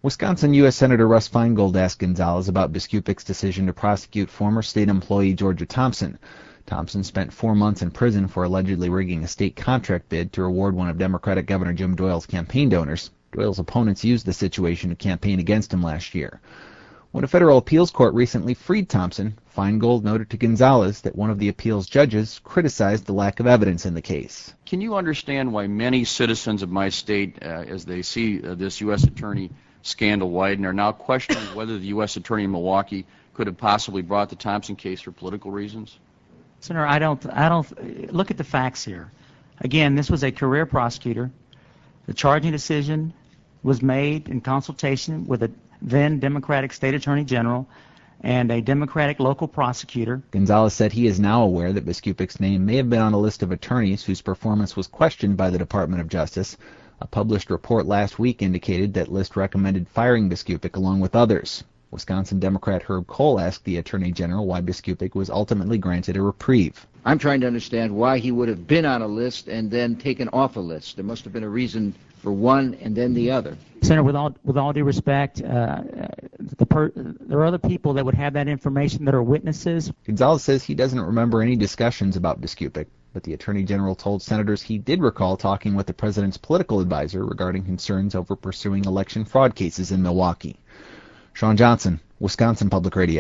Wisconsin U.S. Senator Russ Feingold asked Gonzalez about Biskupic's decision to prosecute former state employee Georgia Thompson. Thompson spent 4 months in prison for allegedly rigging a state contract bid to reward one of Democratic Governor Jim Doyle's campaign donors. Doyle's opponents used the situation to campaign against him last year. When a federal appeals court recently freed Thompson, Feingold noted to Gonzalez that one of the appeals judges criticized the lack of evidence in the case. Can you understand why many citizens of my state, as they see this U.S. attorney scandal widen, are now questioning whether the U.S. attorney in Milwaukee could have possibly brought the Thompson case for political reasons? Senator, I don't look at the facts here. Again, this was a career prosecutor. The charging decision was made in consultation with a then Democratic State Attorney General and a Democratic local prosecutor. Gonzalez said he is now aware that Biskupic's name may have been on a list of attorneys whose performance was questioned by the Department of Justice. A published report last week indicated that list recommended firing Biskupic along with others. Wisconsin Democrat Herb Kohl asked the Attorney General why Biskupic was ultimately granted a reprieve. I'm trying to understand why he would have been on a list and then taken off a list. There must have been a reason for one and then the other. Senator, with all due respect, there are other people that would have that information that are witnesses. Gonzalez says he doesn't remember any discussions about Biskupic, but the Attorney General told senators he did recall talking with the president's political advisor regarding concerns over pursuing election fraud cases in Milwaukee. Sean Johnson, Wisconsin Public Radio.